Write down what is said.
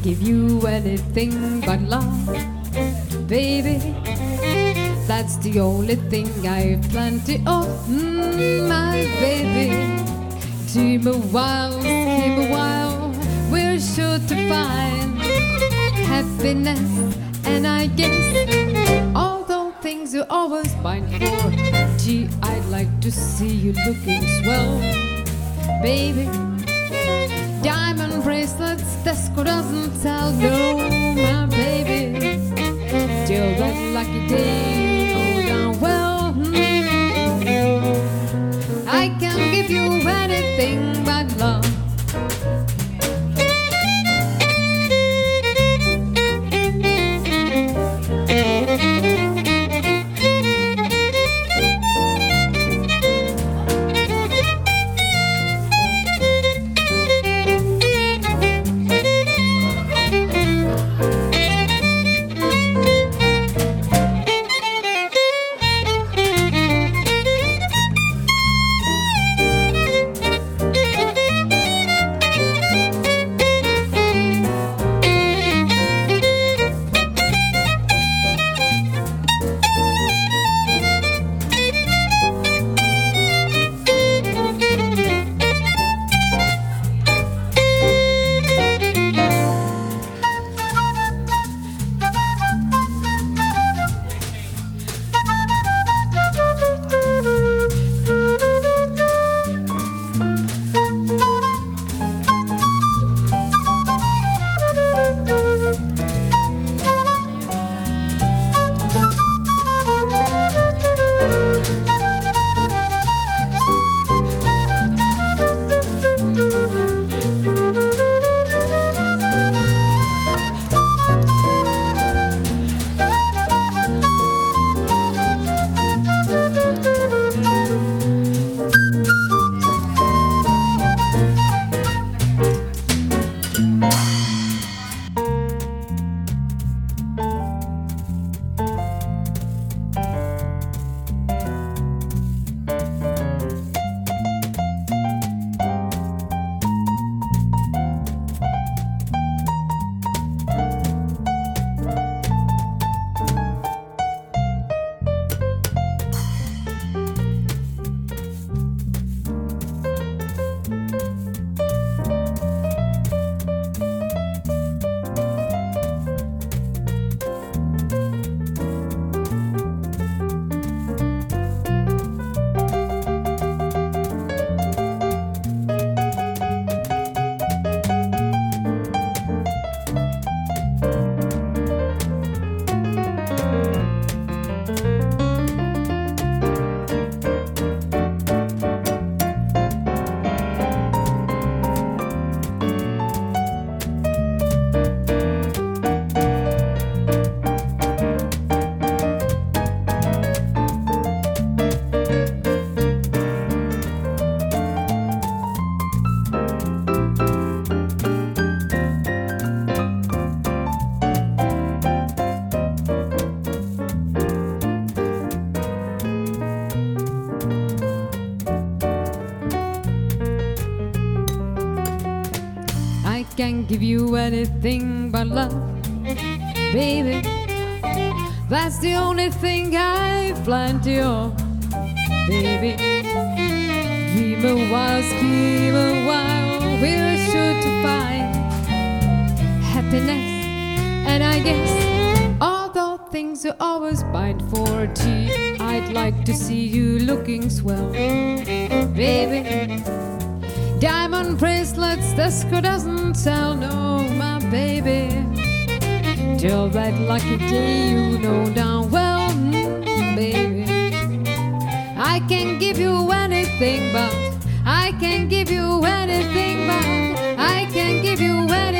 give you anything but love, baby. That's the only thing I've plenty of, my baby. Keep a while, we're sure to find happiness. And I guess although things you always find for, gee, I'd like to see you looking swell, baby. Diamond bracelets, Tesco doesn't tell, no, my baby. Till that lucky day you know down well, I can give you anything but love. Can't give you anything but love, baby. That's the only thing I've plenty of, baby. Dream a while, scheme a while, we're sure to find happiness. And I guess although things you always bind for, gee, I'd like to see you looking swell, baby. Diamond bracelets, Tesco doesn't sell, no, my baby. Till that lucky day you know down well, baby. I can give you anything but, I can give you anything but, I can give you anything.